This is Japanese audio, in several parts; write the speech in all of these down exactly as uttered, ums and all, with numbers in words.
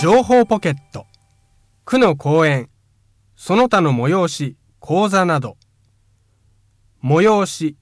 情報ポケット、区の講演、その他の催し、講座など。催し、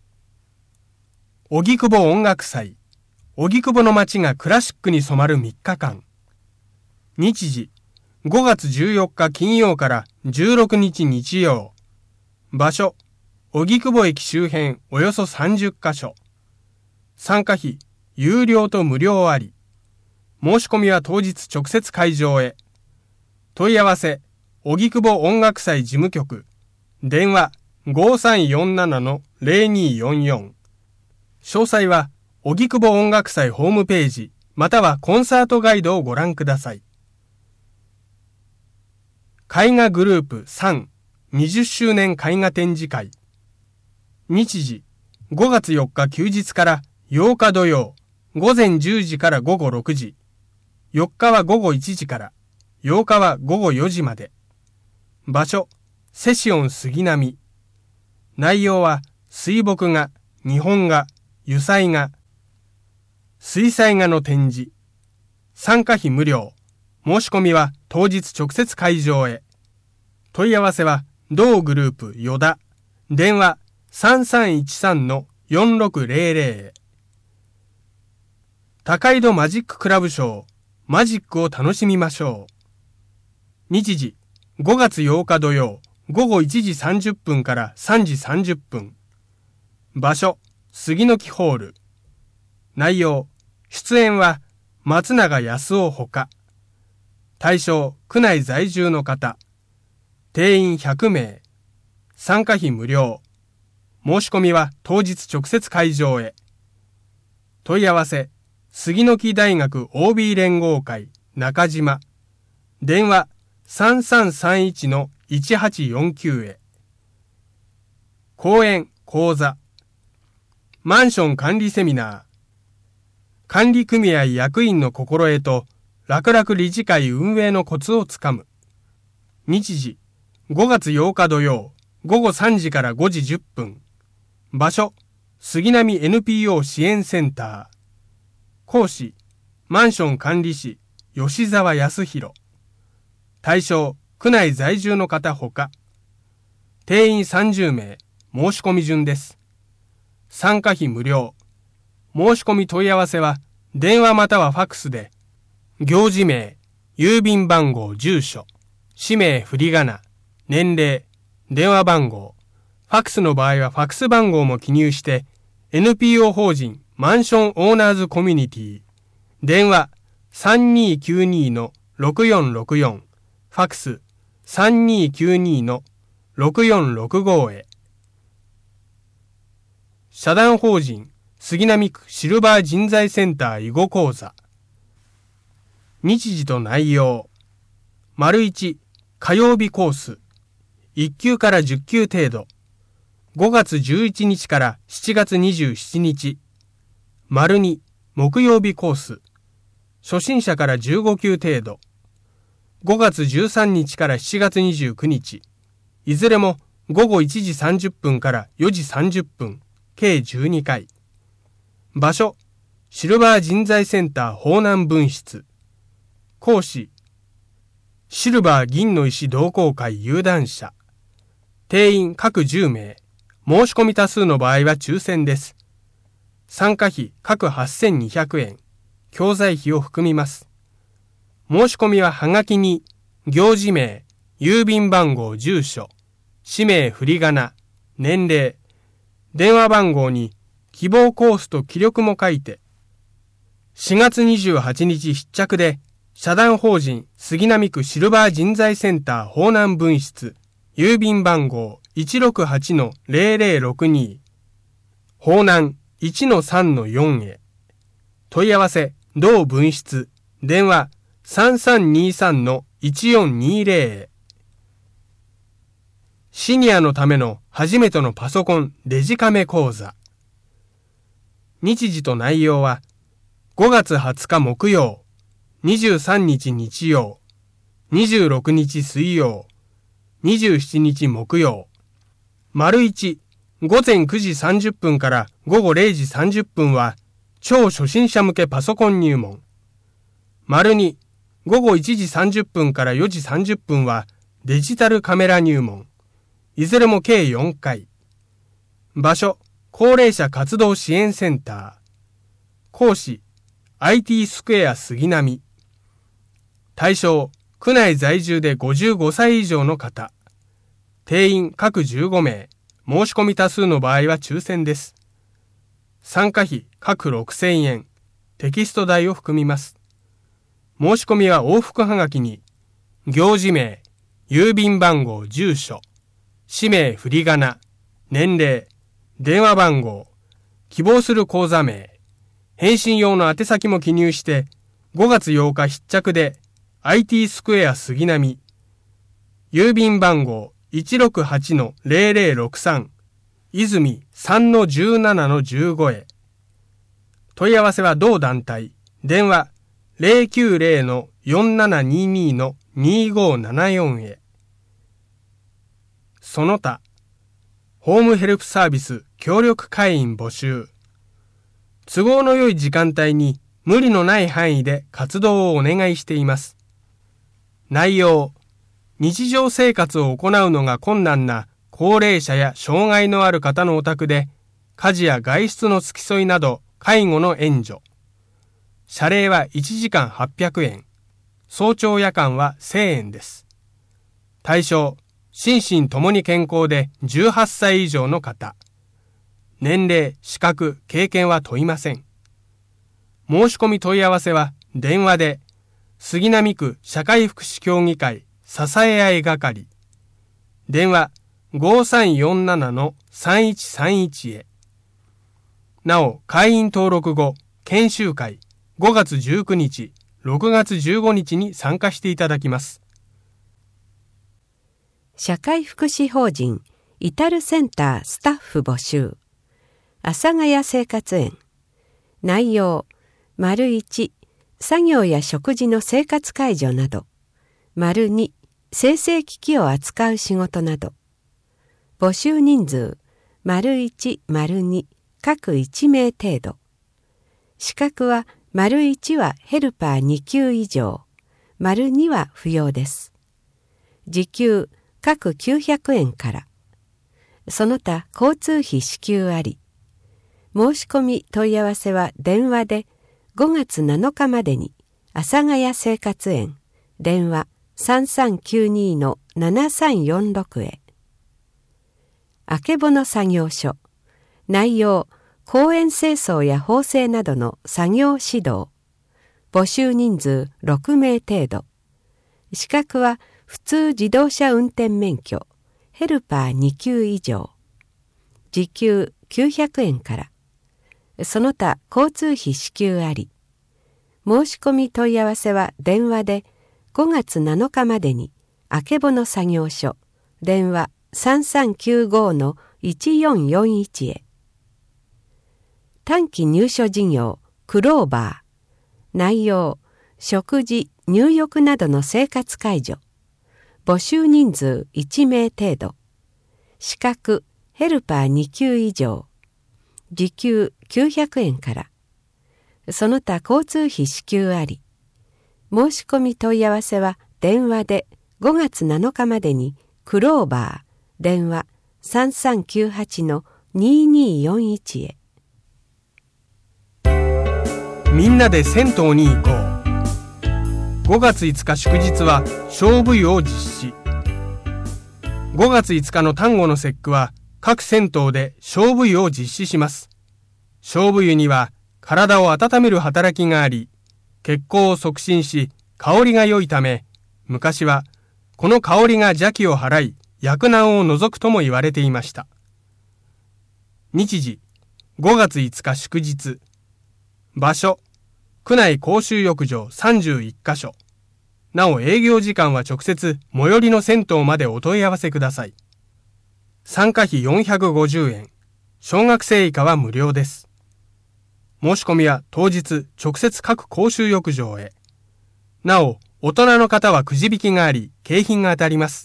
荻窪音楽祭、荻窪の街がクラシックに染まるみっかかん。日時、ごがつじゅうよっか金曜からじゅうろくにち日曜。場所、荻窪駅周辺およそさんじゅっかしょ。参加費、有料と無料あり。申し込みは当日直接会場へ。問い合わせ、荻窪音楽祭事務局。電話 ごーさんよんななのぜろにーよんよん。詳細は荻窪音楽祭ホームページまたはコンサートガイドをご覧ください。絵画グループさんにじゅっしゅうねん絵画展示会。日時、ごがつよっか休日からようか土曜、午前じゅうじから午後ろくじ。よっかは午後いちじから、ようかは午後よじまで。場所、セシオン杉並。内容は水墨画、日本画、油彩画、水彩画の展示。参加費無料。申し込みは当日直接会場へ。問い合わせは同グループよだ。電話 さんさんいちさんのよんろくぜろぜろ へ。高井戸マジッククラブショー。マジックを楽しみましょう。日時、ごがつようか土曜、ごごいちじさんじゅっぷんからさんじさんじゅっぷん。場所、杉の木ホール。内容、出演は松永康夫ほか。対象、区内在住の方。定員ひゃくめい。参加費無料。申し込みは当日直接会場へ。問い合わせ、杉の木大学 オービー 連合会中島。電話 さんさんさんいちのいちはちよんきゅう へ。講演、講座。マンション管理セミナー。管理組合役員の心得と楽々理事会運営のコツをつかむ。日時、ごがつようか土曜、ごごさんじからごじじゅっぷん。場所、杉並 エヌピーオー 支援センター。講師、マンション管理士、吉沢康弘。対象、区内在住の方ほか。定員さんじゅうめい、申し込み順です。参加費無料。申し込み問い合わせは、電話またはファックスで、行事名、郵便番号、住所、氏名、振り仮名、年齢、電話番号、ファックスの場合はファックス番号も記入して、エヌピーオー 法人マンションオーナーズコミュニティ、電話 さんにーきゅうにーのろくよんろくよん、ファックス さんにーきゅうにーのろくよんろくご へ。社団法人杉並区シルバー人材センター囲碁講座。日時と内容。丸いち、火曜日コース。いっきゅうからじゅっきゅう程度。ごがつじゅういちにちからしちがつにじゅうしちにち。丸に、木曜日コース。初心者からじゅうごきゅう程度。ごがつじゅうさんにちからしちがつにじゅうくにち。いずれもごごいちじさんじゅっぷんからよじさんじゅっぷん。計じゅうにかい。場所、シルバー人材センター方南分室。講師、シルバー銀の石同好会有段者。定員各じゅうめい。申し込み多数の場合は抽選です。参加費各はっせんにひゃくえん。教材費を含みます。申し込みははがきに、行事名、郵便番号、住所、氏名、振り仮名、年齢、電話番号に希望コースと記録も書いて、しがつにじゅうはちにち必着で、社団法人杉並区シルバー人材センター方南分室、郵便番号 いちろくはちのぜろぜろろくに、方南 いちのさんのよん へ。問い合わせ、同分室、電話 さんさんにさんのいちよんにぜろ へ。シニアのための初めてのパソコンデジカメ講座。日時と内容は、ごがつはつか木曜、にじゅうさんにち日曜、にじゅうろくにち水曜、にじゅうしちにち木曜。丸いち、ごぜんくじさんじゅっぷんからごごれいじさんじゅっぷんは、超初心者向けパソコン入門。丸に、 午後いちじさんじゅっぷんからよじさんじゅっぷんはデジタルカメラ入門。いずれも計よんかい。場所、高齢者活動支援センター。講師、アイティー スクエア杉並。対象、区内在住でごじゅうごさい以上の方。定員各じゅうごめい。申し込み多数の場合は抽選です。参加費各ろくせんえん。テキスト代を含みます。申し込みは往復はがきに、行事名、郵便番号、住所、氏名、振り仮名、年齢、電話番号、希望する口座名、返信用の宛先も記入して、ごがつようか必着で、アイティー スクエア杉並、郵便番号 いちろくはちのゼロゼロろくさん、泉 さんのじゅうななのじゅうご へ。問い合わせは同団体、電話ゼロきゅうゼロのよんななににのにごななよんへ。その他、ホームヘルプサービス協力会員募集。都合の良い時間帯に無理のない範囲で活動をお願いしています。内容、日常生活を行うのが困難な高齢者や障害のある方のお宅で、家事や外出の付き添いなど介護の援助。謝礼はいちじかんはっぴゃくえん。早朝夜間はせんえんです。対象、心身ともに健康でじゅうはっさい以上の方。年齢、資格、経験は問いません。申し込み問い合わせは電話で、杉並区社会福祉協議会支え合い係。電話ごさんよんななのさんいちさんいちへ。なお、会員登録後、研修会ごがつじゅうくにち、ろくがつじゅうごにちに参加していただきます。 社会福祉法人イタルセンタースタッフ募集。阿佐ヶ谷生活園。内容、丸いち、作業や食事の生活介助など。丸に、生成機器を扱う仕事など。募集人数、丸いち、丸に、各いちめい程度。資格は、丸いちはヘルパーにきゅう以上、丸には不要です。時給、各きゅうひゃくえんから。その他交通費支給あり。申し込み問い合わせは電話でごがつなのかまでに阿佐ヶ谷生活園電話 さんさんきゅうにのななさんよんろく へ。あけぼの作業所。内容、公園清掃や縫製などの作業指導。募集人数ろくめい程度。資格は普通自動車運転免許、ヘルパーにきゅう以上。時給きゅうひゃくえんから。その他交通費支給あり。申し込み問い合わせは電話でごがつなのかまでにあけぼの作業所電話 さんさんきゅうごのいちよんよんいち へ。短期入所事業クローバー。内容、食事、入浴などの生活介助。募集人数いちめい程度。資格、ヘルパーにきゅう以上。時給きゅうひゃくえんから。その他交通費支給あり。申し込み問い合わせは電話でごがつなのかまでにクローバー電話 さんさんきゅうはちのにによんいち へ。 みんなで銭湯に行こう。ごがついつか祝日は菖蒲湯を実施。ごがついつかの端午の節句は各銭湯で菖蒲湯を実施します。菖蒲湯には体を温める働きがあり、血行を促進し香りが良いため、昔はこの香りが邪気を払い厄難を除くとも言われていました。日時ごがついつか祝日。場所区内公衆浴場さんじゅういっかしょ。なお営業時間は直接最寄りの銭湯までお問い合わせください。参加費よんひゃくごじゅうえん。小学生以下は無料です。申し込みは当日直接各公衆浴場へ。なお、大人の方はくじ引きがあり、景品が当たります。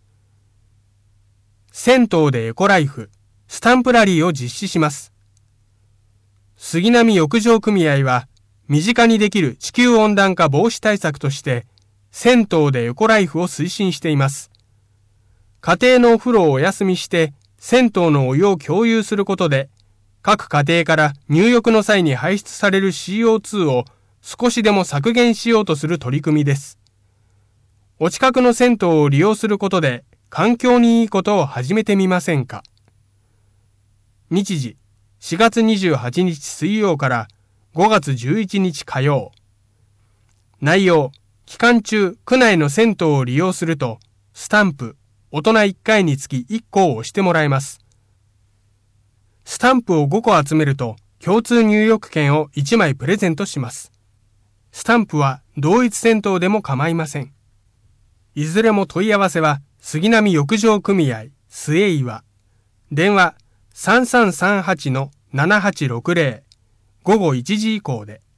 銭湯でエコライフ、スタンプラリーを実施します。杉並浴場組合は、 身近にできる地球温暖化防止対策として、銭湯でエコライフを推進しています。家庭のお風呂をお休みして、銭湯のお湯を共有することで、各家庭から入浴の際に排出される シーオーツー を少しでも削減しようとする取り組みです。お近くの銭湯を利用することで環境にいいことを始めてみませんか。日時しがつにじゅうはちにち水曜からごがつじゅういちにち火曜。内容、期間中区内の銭湯を利用するとスタンプ大人いっかいにつきいっこを押してもらえます。スタンプをごこ集めると共通入浴券をいちまいプレゼントします。スタンプは同一銭湯でも構いません。いずれも問い合わせは杉並浴場組合末岩。電話 さんさんさんはちのななはちろくぜろ 午後いちじ以降で。